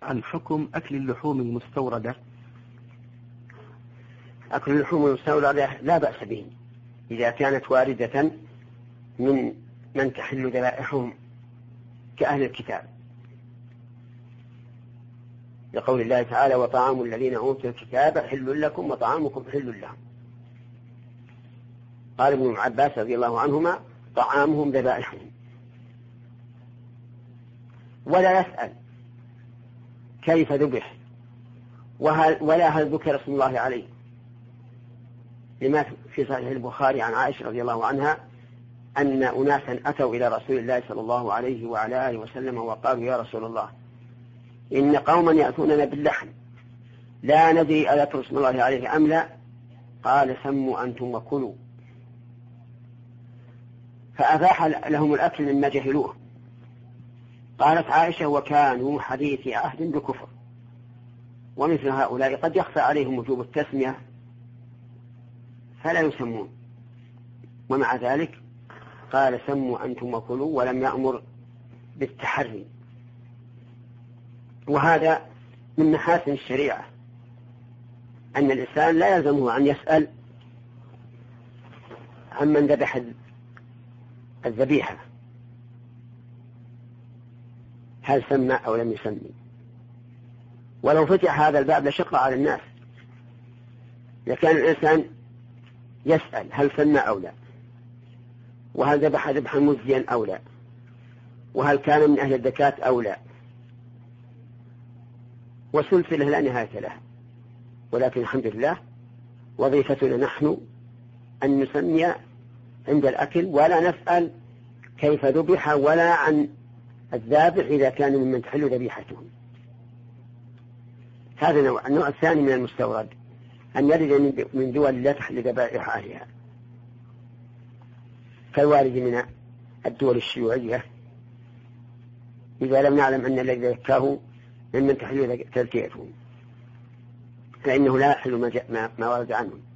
عن حكم أكل اللحوم المستوردة. أكل اللحوم المستوردة لا بأس به إذا كانت واردة من تحل ذبائحهم كأهل الكتاب، لقول الله تعالى: وطعام الذين أوتوا الكتاب حل لكم وطعامكم حل لهم. قال ابن عباس رضي الله عنهما: طعامهم ذبائحهم. ولا يسأل كيف ذبح ولا هل ذكر اسم الله عليه، لما في صحيح البخاري عن عائشة رضي الله عنها أن أناسا أتوا إلى رسول الله صلى الله عليه وعلى آله وسلم وقالوا: يا رسول الله، إن قوما يأتوننا باللحم لا ندري أذكر اسم الله عليه أم لا. قال: سموا أنتم وكلوا. فأباح لهم الأكل مما جهلوه. قالت عائشة: وكانوا حديث عهد بكفر، ومثل هؤلاء قد يخفى عليهم وجوب التسمية فلا يسمون، ومع ذلك قال: سموا أنتم وكلوا، ولم يأمر بالتحري. وهذا من محاسن الشريعة، أن الإنسان لا يلزمه أن يسأل عمن ذبح الذبيحة هل سمى أو لم يسمي. ولو فتح هذا الباب لشق على الناس، لكان الإنسان يسأل هل سمى أو لا، وهل ذبح ذبحا مزيا أو لا، وهل كان من أهل الزكاة أو لا، وسلسلة لا نهاية لها. ولكن الحمد لله وظيفتنا نحن أن نسمي عند الأكل، ولا نسأل كيف ذبح ولا عن الذابح إذا كان ممن تحل ذبيحتهم. هذا نوع. النوع الثاني من المستورد أن يرد من دول لا تحل ذبائح أهلها، كالوارد من الدول الشيوعية، إذا لم نعلم أن الذي ذكاه ممن تحل تزكيتهم، فإنه لا يحل ما ورد عنهم.